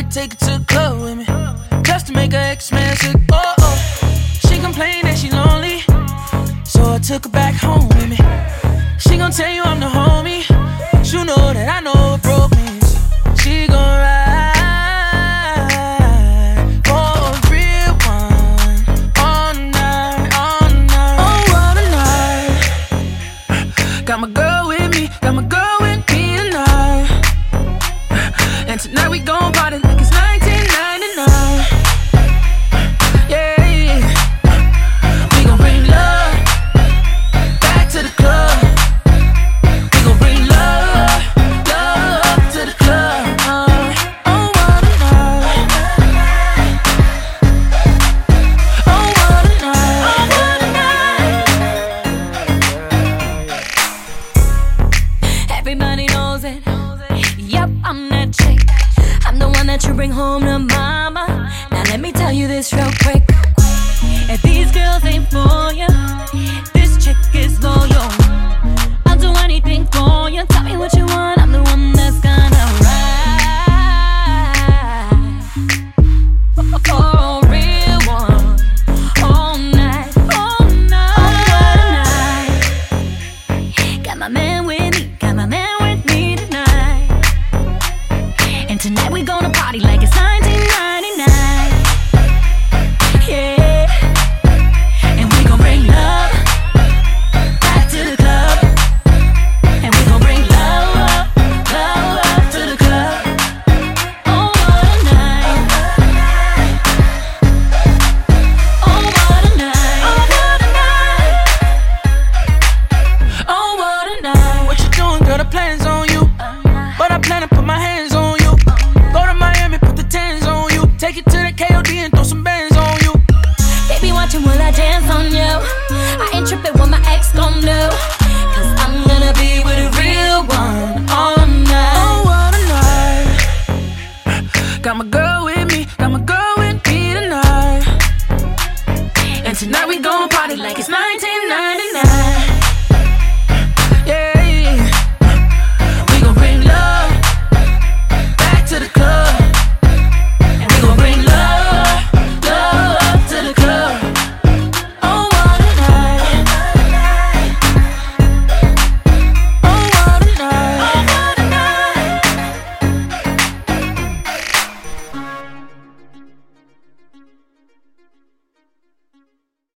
might take her to the club with me, just to make her ex-man sick. Oh, oh. She complained that she lonely, so I took her back home with me. She gon' tell you I'm the homie. She know that I know what broke means. She gon' ride for a real one all night, all night. Oh, what a night. Got my girl with me, got my girl with me tonight. And tonight we gon' party like it's 1999. Yeah, we gon' bring love back to the club. We gon' bring love, love to the club. Oh, what a night. Oh, what a night. Oh, what a night. Everybody knows it. Yep, I'm that chick. I'm the one that you bring home to mama. Now let me tell you this real quick. If these girls ain't for you, this chick is loyal. I'll do anything for you. Tell me what you want, I'm the one that's gonna ride. Oh, real one. All night, all night. Oh, what a night. Got my man with me, got my man with me tonight. And tonight we gonna party like it's 1999. Yeah. And we gon' bring love back to the club. And we gon' bring love, love, love to the club. Oh, what a night. Oh, what a night. Oh, what a night. Oh, what a night. What you doing, girl? The plan's on you, but I plan to put my hands on you. Go to Miami, put the tens on you. Take it to the KOD and throw some bands on you. Baby, watching while I dance on you. I ain't tripping what my ex gon' do, 'cause I'm gonna be with a real one all night. Oh, what a night. Got my girl with me, got my girl with me tonight. And tonight we gon' party like it's 1999.